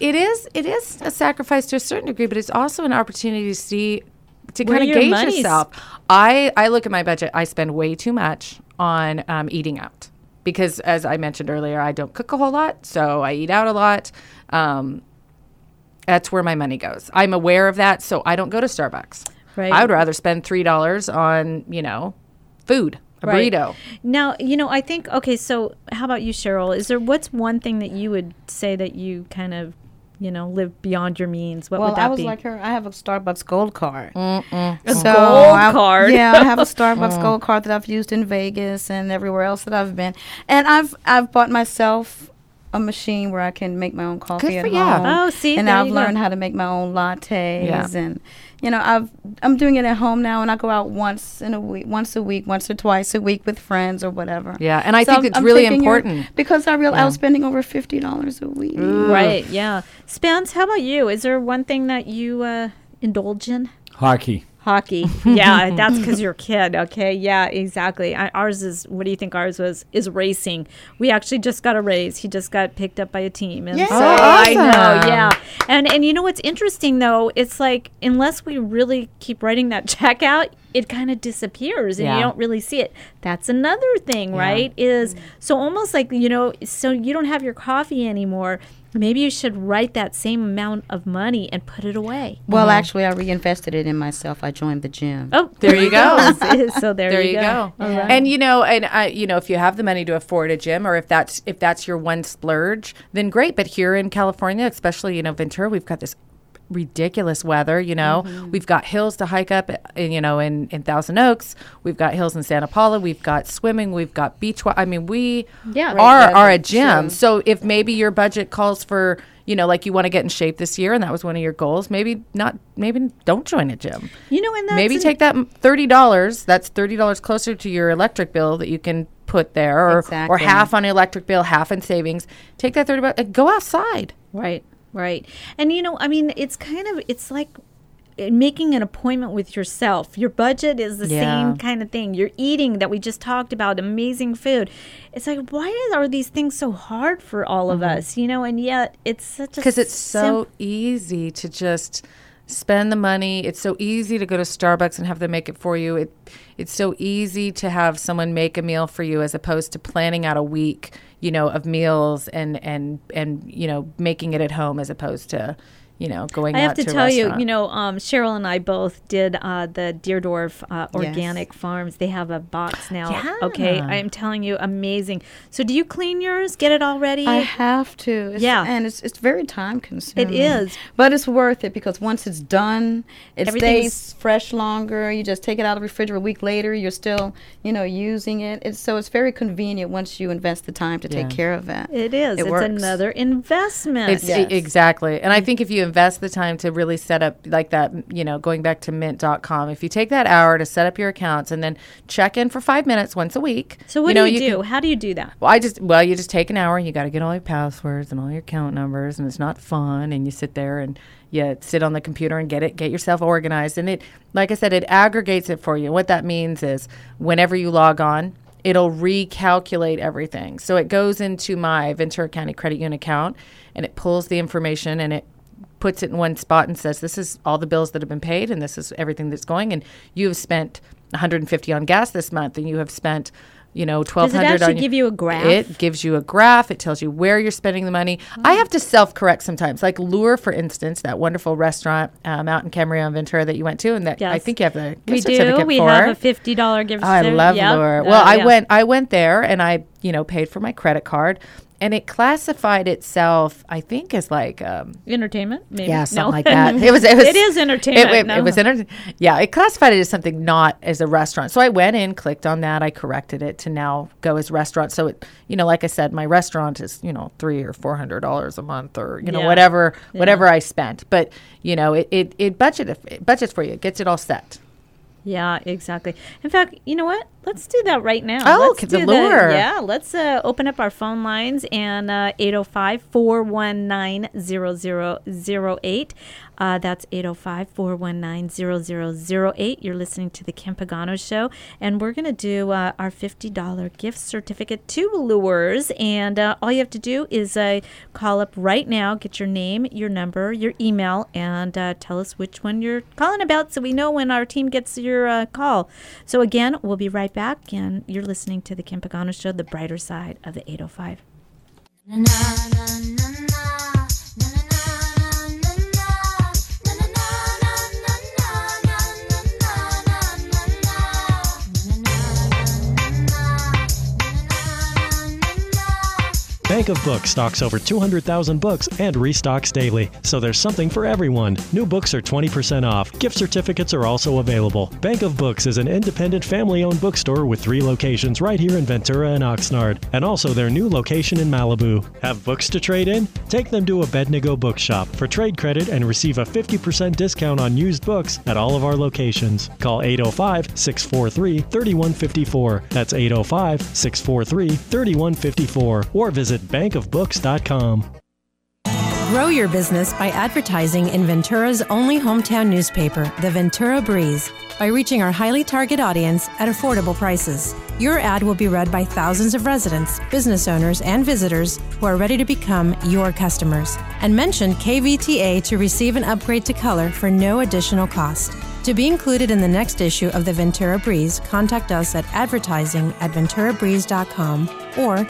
is a sacrifice to a certain degree, but it's also an opportunity to see, to Where kind of your gauge money's- yourself. I look at my budget, I spend way too much on eating out. Because as I mentioned earlier, I don't cook a whole lot, so I eat out a lot. That's where my money goes. I'm aware of that, so I don't go to Starbucks. Right. I would rather spend $3 on, you know, food, a Right. burrito. Now, you know, I think, okay, so how about you, Cheryl? What's one thing that you would say that you kind of, you know, live beyond your means? What Well, would that I was be? like her. I have a Starbucks Gold Card. A So gold card. Yeah, I have a Starbucks Gold Card that I've used in Vegas and everywhere else that I've been. And I've bought myself a machine where I can make my own coffee Good at for you. home. Oh, see, and there I've you go. learned how to make my own lattes, Yeah. and I'm doing it at home now, and I go out once a week, once or twice a week with friends or whatever. Yeah, and I think it's really important. because I was spending over $50 a week. Right, yeah. Spence, how about you? Is there one thing that you indulge in? Hockey. Hockey. Yeah, that's because you're a kid. Okay. Yeah, exactly. Ours is, what do you think ours was? Is racing. We actually just got a raise. He just got picked up by a team. And Yay. so Oh, I know. awesome. Yeah. And you know what's interesting though? It's like, unless we really keep writing that check out, it kind of disappears and Yeah. you don't really see it. That's another thing, right? Is so almost like, so you don't have your coffee anymore. Maybe you should write that same amount of money and put it away. Well, actually, I reinvested it in myself. I joined the gym. Oh, There you go. So there you go. All right. And if you have the money to afford a gym, or if that's your one splurge, then great. But here in California, especially Ventura, we've got this ridiculous weather. We've got hills to hike up in Thousand Oaks. We've got hills in Santa Paula. We've got swimming. We've got beach. We are a gym. So if maybe your budget calls for like you want to get in shape this year and that was one of your goals, maybe don't join a gym. And that's Maybe take that $30. That's $30 closer to your electric bill that you can put there, or Exactly. half on electric bill, half in savings. Take that $30. Go outside. Right. And it's like making an appointment with yourself. Your budget is the same kind of thing. You're eating that we just talked about, amazing food. It's like, why are these things so hard for all of us? And yet it's such a Because it's so easy to just spend the money. It's so easy to go to Starbucks and have them make it for you. It's so easy to have someone make a meal for you as opposed to planning out a week, of meals and making it at home as opposed to, going I have out to to a tell you, restaurant. Cheryl and I both did the Deerdorf Organic Farms. They have a box now. Yeah. Okay, I am telling you, amazing. So do you clean yours? Get it all ready? I have to. And it's very time consuming. It is. But it's worth it because once it's done, it Everything's- stays fresh longer. You just take it out of the refrigerator a week later, you're still, using it. It's very convenient once you invest the time to take care of it. It is. It's works. another investment. Exactly. And I think if you invest the time to really set up like that, going back to mint.com, if you take that hour to set up your accounts and then check in for 5 minutes once a week. So what do you do? How do you do that? Well, you just take an hour and you got to get all your passwords and all your account numbers, and it's not fun. And you sit there and you sit on the computer and get yourself organized. And it, like I said, it aggregates it for you. What that means is whenever you log on, it'll recalculate everything. So it goes into my Ventura County Credit Union account and it pulls the information and it puts it in one spot and says, this is all the bills that have been paid and this is everything that's going. And you have spent $150 on gas this month and you have spent, $1,200 Does it actually give you a graph? It gives you a graph. It tells you where you're spending the money. I have to self-correct sometimes. Like Lure, for instance, that wonderful restaurant out in Camarillo, Ventura that you went to, and that I think you have the gift certificate for. We have a $50 gift certificate. I love Lure. Well, I went there and I, paid for my credit card. And it classified itself, I think, as like entertainment. Maybe. Yeah, something like that. It is entertainment. It was Yeah, it classified it as something, not as a restaurant. So I went in, clicked on that, I corrected it to now go as restaurant. So it, like I said, my restaurant is $300 or $400 a month, or whatever I spent. But it budgets for you, it gets it all set. Yeah, exactly. In fact, you know what? Let's do that right now. Oh, let's the Lure. Let's open up our phone lines and 805-419-0008. That's 805-419-0008. You're listening to the Kim Pagano Show, and we're going to do our $50 gift certificate to Lures. And all you have to do is call up right now, get your name, your number, your email, and tell us which one you're calling about so we know when our team gets your call. So again, we'll be right back, and you're listening to the Kim Pagano Show, the brighter side of the 805. Bank of Books stocks over 200,000 books and restocks daily, so there's something for everyone. New books are 20% off. Gift certificates are also available. Bank of Books is an independent family-owned bookstore with 3 locations right here in Ventura and Oxnard, and also their new location in Malibu. Have books to trade in? Take them to Abednego Bookshop for trade credit and receive a 50% discount on used books at all of our locations. Call 805-643-3154. That's 805-643-3154. Or visit bankofbooks.com. Grow your business by advertising in Ventura's only hometown newspaper, the Ventura Breeze, by reaching our highly target audience at affordable prices. Your ad will be read by thousands of residents, business owners, and visitors who are ready to become your customers. And mention KVTA to receive an upgrade to color for no additional cost. To be included in the next issue of the Ventura Breeze, contact us at advertising@venturabreeze.com or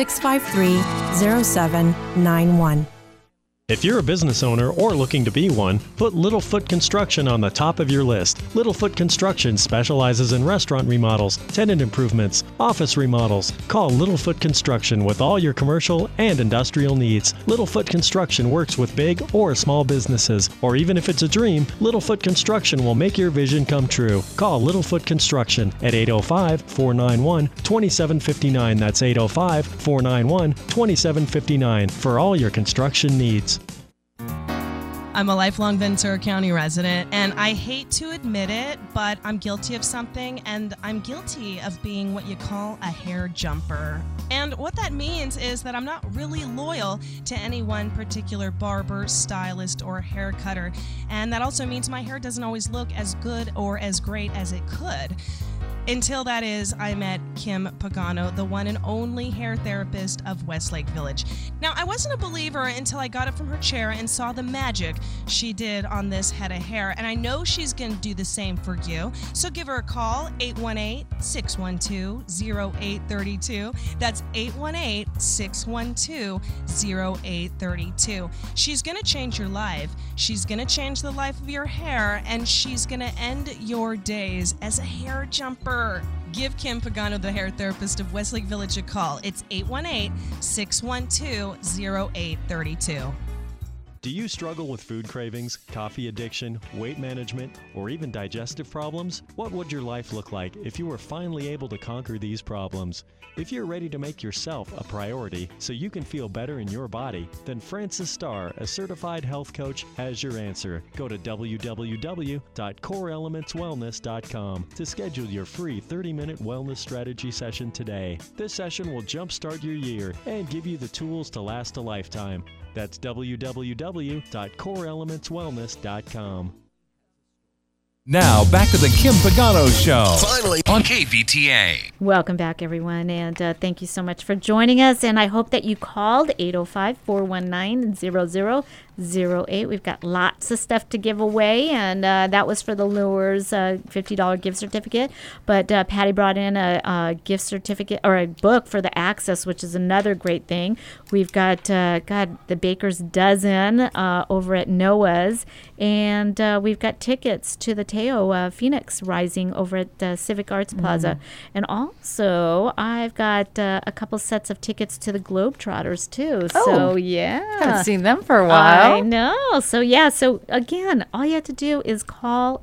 653-0791. If you're a business owner or looking to be one, put Littlefoot Construction on the top of your list. Littlefoot Construction specializes in restaurant remodels, tenant improvements, office remodels. Call Littlefoot Construction with all your commercial and industrial needs. Littlefoot Construction works with big or small businesses, or even if it's a dream, Littlefoot Construction will make your vision come true. Call Littlefoot Construction at 805-491-2759. That's 805-491-2759 for all your construction needs. I'm a lifelong Ventura County resident, and I hate to admit it, but I'm guilty of something, and I'm guilty of being what you call a hair jumper. And what that means is that I'm not really loyal to any one particular barber, stylist, or hair cutter, and that also means my hair doesn't always look as good or as great as it could. Until that is, I met Kim Pagano, the one and only hair therapist of Westlake Village. Now, I wasn't a believer until I got up from her chair and saw the magic she did on this head of hair, and I know she's going to do the same for you. So give her a call, 818-612-0832. That's 818-612-0832. She's going to change your life. She's going to change the life of your hair, and she's going to end your days as a hair jumper. Give Kim Pagano, the hair therapist of Westlake Village, a call. It's 818-612-0832. Do you struggle with food cravings, coffee addiction, weight management, or even digestive problems? What would your life look like if you were finally able to conquer these problems? If you're ready to make yourself a priority so you can feel better in your body, then Francis Starr, a certified health coach, has your answer. Go to www.coreelementswellness.com to schedule your free 30-minute wellness strategy session today. This session will jumpstart your year and give you the tools to last a lifetime. That's www.coreelementswellness.com. Now, back to the Kim Pagano Show. Finally on KVTA. Welcome back, everyone, and thank you so much for joining us. And I hope that you called 805-419-0008. We've got lots of stuff to give away, and that was for the Lures $50 gift certificate. But Patty brought in a gift certificate or a book for the Access, which is another great thing. We've got the Baker's Dozen over at Noah's, and we've got tickets to the Teo Phoenix Rising over at Civic Arts Plaza. And also, I've got a couple sets of tickets to the Globetrotters, too. Oh. So, yeah. Haven't seen them for a while. I know. So, yeah. So, again, all you have to do is call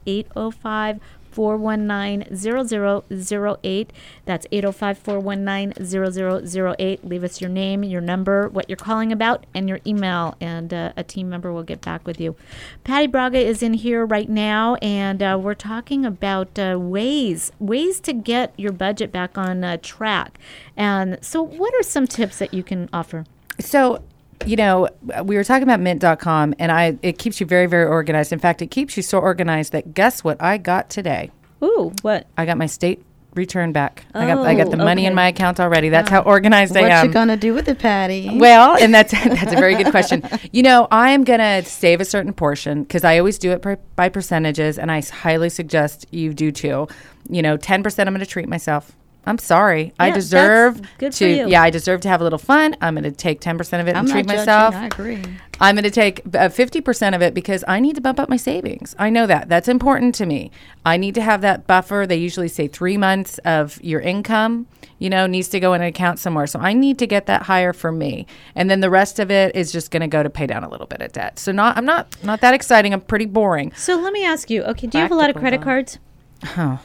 805-419-0008. That's 805-419-0008. Leave us your name, your number, what you're calling about, and your email, and a team member will get back with you. Patty Braga is in here right now, and we're talking about ways to get your budget back on track. And so what are some tips that you can offer? So, you know, we were talking about mint.com, and it keeps you very, very organized. In fact, it keeps you so organized that guess what I got today? Ooh, what? I got my state return back. I got the money in my account already. That's how organized I am. What you gonna do with it, Patty? Well, and that's a very good question. You know, I am gonna save a certain portion because I always do it by percentages, and I highly suggest you do too. You know, 10% I'm gonna treat myself. I'm sorry. I Yeah, deserve that's good for to. you. Yeah, I deserve to have a little fun. I'm going to take 10% of it I'm and treat not judging, myself. I agree. I'm going to take 50% of it because I need to bump up my savings. I know that. That's important to me. I need to have that buffer. They usually say 3 months of your income, needs to go in an account somewhere. So I need to get that higher for me. And then the rest of it is just going to go to pay down a little bit of debt. So I'm not that exciting. I'm pretty boring. So let me ask you, okay, do you have a lot of credit cards? Oh.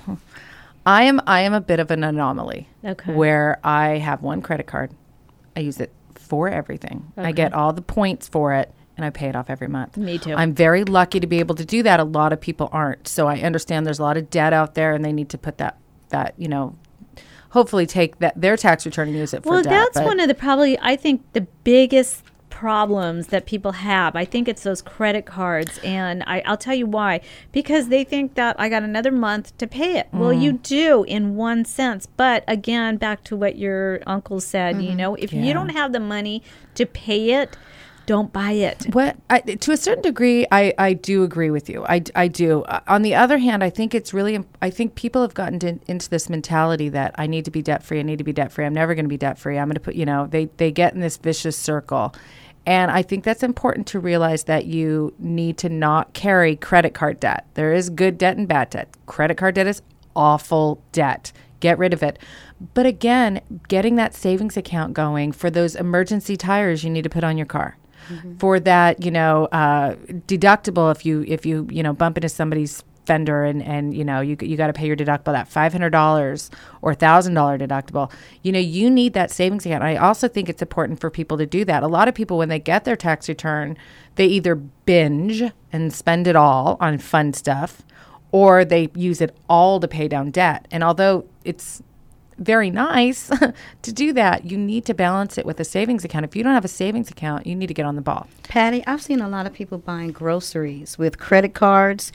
I am a bit of an anomaly. Okay. Where I have one credit card. I use it for everything. I get all the points for it and I pay it off every month. Me too. I'm very lucky to be able to do that. A lot of people aren't. So I understand there's a lot of debt out there and they need to put that hopefully take their tax return and use it for debt. Well, that's one of the probably, I think, the biggest problems that people have. I think it's those credit cards, and I'll tell you why. Because they think that I got another month to pay it. Well, you do in one sense, but again, back to what your uncle said, if you don't have the money to pay it, don't buy it. To a certain degree, I do agree with you. I do. On the other hand, I think it's really, I think people have gotten into this mentality that I need to be debt free. I need to be debt free. I'm never going to be debt free. I'm going to put, they get in this vicious circle. And I think that's important to realize that you need to not carry credit card debt. There is good debt and bad debt. Credit card debt is awful debt. Get rid of it. But again, getting that savings account going for those emergency tires you need to put on your car. For that, deductible if you bump into somebody's fender and you got to pay your deductible, that $500 or $1,000 deductible. You need that savings account. I also think it's important for people to do that. A lot of people, when they get their tax return, they either binge and spend it all on fun stuff, or they use it all to pay down debt. And although it's very nice to do that, you need to balance it with a savings account. If you don't have a savings account, you need to get on the ball. Patty, I've seen a lot of people buying groceries with credit cards.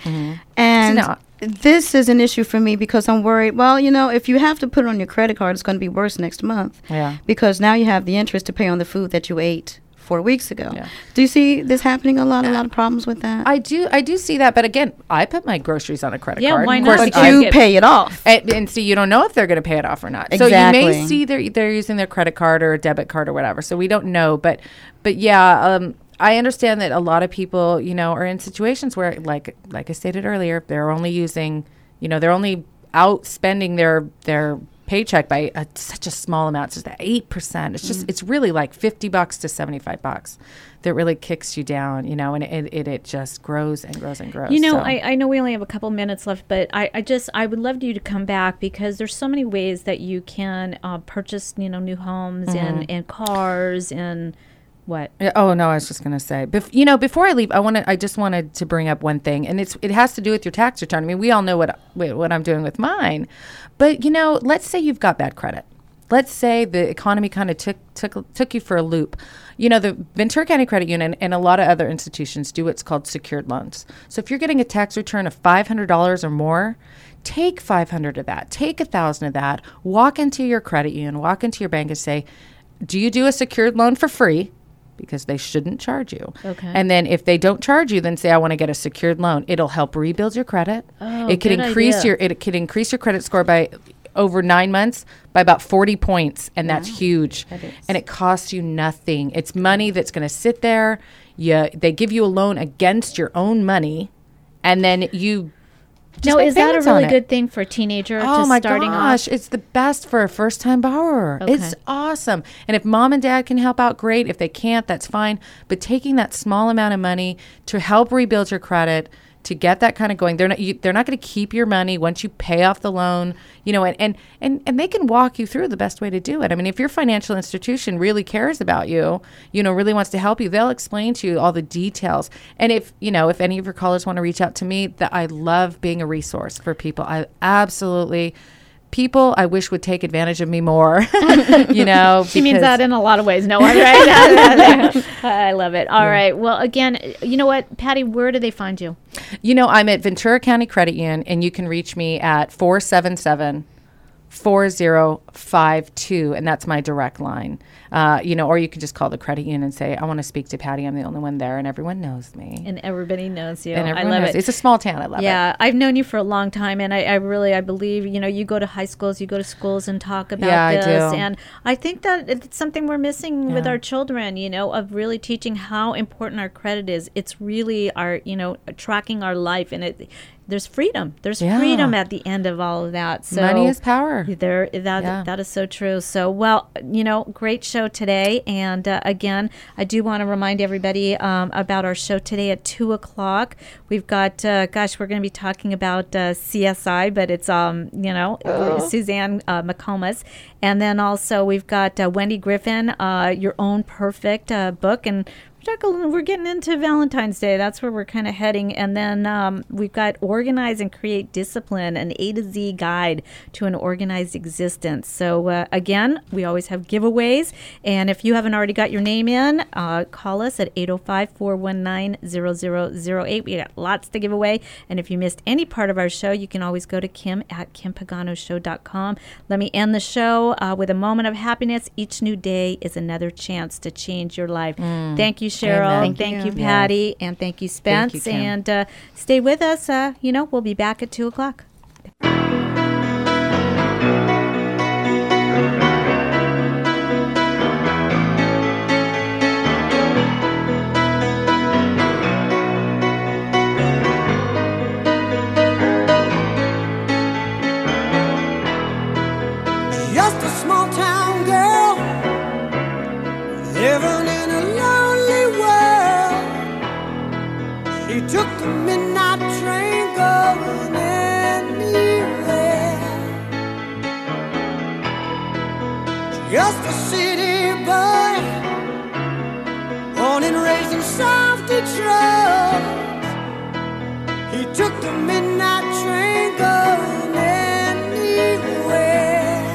And this is an issue for me because I'm worried, if you have to put it on your credit card, it's going to be worse next month. Yeah. Because now you have the interest to pay on the food that you ate 4 weeks ago. Yeah. Do you see this happening a lot of problems with that? I do see that, but again, I put my groceries on a credit card. Why Of not? course, But you pay it off. and so you don't know if they're going to pay it off or not. Exactly. So you may see they're using their credit card or a debit card or whatever. So we don't know, but yeah, I understand that a lot of people, are in situations where, like I stated earlier, they're only using, they're only out spending their paycheck by such a small amount. It's just 8%. It's just, it's really like $50 to $75 that really kicks you down, and it just grows and grows and grows. I know we only have a couple minutes left, but I would love you to come back because there's so many ways that you can purchase, new homes and cars and what? Oh no, I was just going to say, before I leave, I just wanted to bring up one thing, and it has to do with your tax return. I mean, we all know what I'm doing with mine, but let's say you've got bad credit. Let's say the economy kind of took you for a loop. The Ventura County Credit Union and a lot of other institutions do what's called secured loans. So if you're getting a tax return of $500 or more, take $500 of that, take $1,000 of that, walk into your credit union, walk into your bank and say, do you do a secured loan for free? Because they shouldn't charge you. Okay. And then if they don't charge you, then say, I want to get a secured loan. It'll help rebuild your credit. Oh, it could increase your credit score by over 9 months by about 40 points. And that's huge. And it costs you nothing. It's money that's going to sit there. They give you a loan against your own money. And then you Now, is that a really good thing for a teenager? Oh my starting gosh, off? it's the best for a first-time borrower. Okay. It's awesome. And if mom and dad can help out, great. If they can't, that's fine. But taking that small amount of money to help rebuild your credit, to get that kind of going, they're not going to keep your money once you pay off the loan, and they can walk you through the best way to do it. I mean, if your financial institution really cares about you, really wants to help you, they'll explain to you all the details. And if any of your callers want to reach out to me, that I love being a resource for people. People I wish would take advantage of me more, She means that in a lot of ways. No, right? I love it. All right. Well, again, you know what, Patty, where do they find you? I'm at Ventura County Credit Union, and you can reach me at 477-477-4200. 4052, and that's my direct line. Or you could just call the credit union and say, I want to speak to Patty. I'm the only one there, and everyone knows me. And everybody knows you. And I love it. It's a small town. I love it. Yeah, I've known you for a long time, and I believe, you go to high schools, you go to schools and talk about this. I do. And I think that it's something we're missing with our children, of really teaching how important our credit is. It's really our, tracking our life, and there's freedom. There's freedom at the end of all of that. So money is power. That is so true. So, well, great show today. And again, I do want to remind everybody about our show today at 2:00. We've got, we're going to be talking about CSI, but it's, Suzanne McComas. And then also we've got Wendy Griffin, Your Own Perfect book. And we're getting into Valentine's Day. That's where we're kind of heading. And then we've got Organize and Create Discipline, an A to Z guide to an organized existence. So again, we always have giveaways. And if you haven't already got your name in, call us at 805-419-0008. We got lots to give away. And if you missed any part of our show, you can always go to Kim at KimPaganoshow.com. Let me end the show with a moment of happiness. Each new day is another chance to change your life. Thank you, Cheryl. Thank you, Patty. And thank you, Spence. Thank you, Kim. And stay with us. We'll be back at 2:00. Just a small town girl living in a lonely world. She took the midnight train going anywhere. Just a city boy, born and raised in South Detroit. He took the midnight train going anywhere.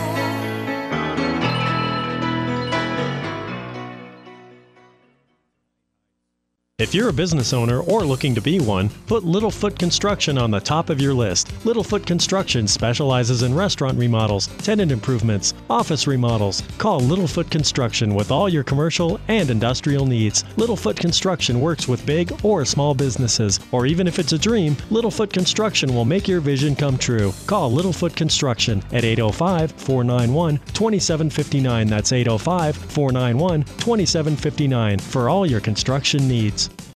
If you're a business owner or looking to be one, put Littlefoot Construction on the top of your list. Littlefoot Construction specializes in restaurant remodels, tenant improvements, office remodels. Call Littlefoot Construction with all your commercial and industrial needs. Littlefoot Construction works with big or small businesses, or even if it's a dream, Littlefoot Construction will make your vision come true. Call Littlefoot Construction at 805-491-2759. That's 805-491-2759 for all your construction needs.